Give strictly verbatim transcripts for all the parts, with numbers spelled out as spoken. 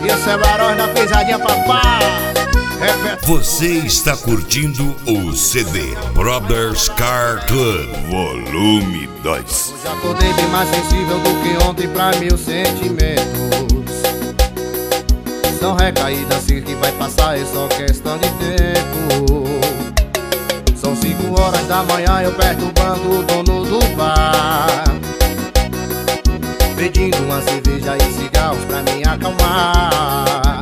Esse é Barões da Pisadinha, papai. Você está curtindo o C D Brothers Car Club Volume dois. Hoje acordei bem mais sensível do que ontem pra meus sentimentos. São recaídas assim que vai passar, é só questão de tempo. São cinco horas da manhã, eu perturbando o dono do bar, pedindo uma cerveja e cigarros pra me acalmar.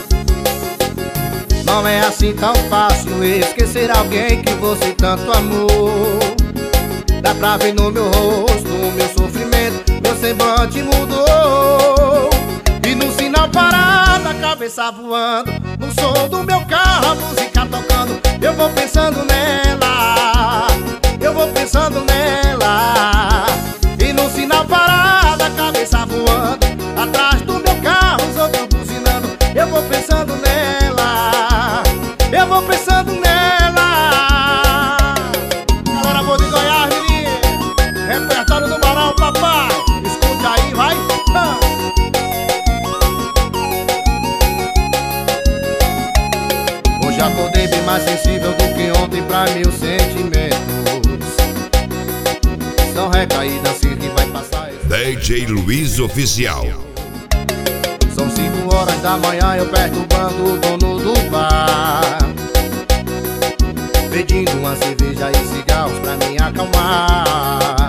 Não é assim tão fácil esquecer alguém que você tanto amou. Dá pra ver no meu rosto o meu sofrimento, meu semblante mudou. E no sinal parado, a cabeça voando, no som do meu carro, a música tocando. Eu vou pensando nela, eu vou pensando nela. E no sinal parado, a cabeça voando, atrás do meu carro, os outros buzinando. Eu vou pensando nela, eu vou pensando nela. Galera boa de Goiás, menino, repertório do Barão, papai. Escuta aí, vai. Ah. Hoje acordei bem mais sensível do que ontem pra meus sentimentos. São recaídas assim que vai passar. D J Luiz Oficial. São cinco horas da manhã, eu perturbando o dono do bar, pedindo uma cerveja e cigarros pra me acalmar.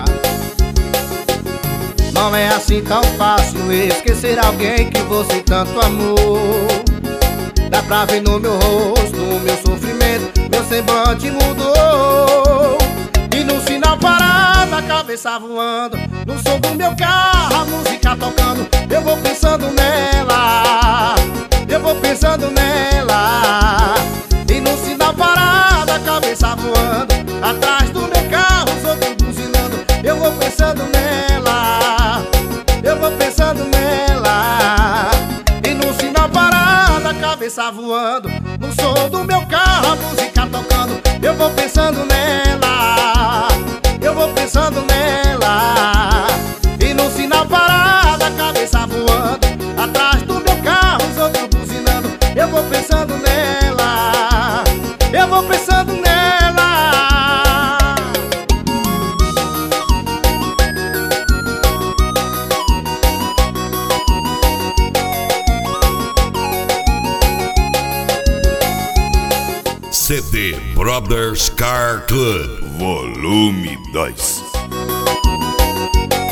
Não é assim tão fácil esquecer alguém que você tanto amou. Dá pra ver no meu rosto o meu sofrimento, meu semblante mudou. E no sinal parado, a cabeça voando, no som do meu carro, a música tocando. Eu vou pensando nela, eu vou pensando nela. E no sinal parado, a cabeça voando, atrás do meu carro, os outros buzinando. Eu vou pensando nela, eu vou pensando nela. E no sinal parado, a cabeça voando, no som do meu carro, a música tocando. Eu vou pensando nela, eu vou pensando nela. E no sinal parado, a cabeça voando, atrás do meu carro, os outros buzinando. Eu vou pensando nela, eu vou pensando nela. C D Brothers Car Club Volume dois.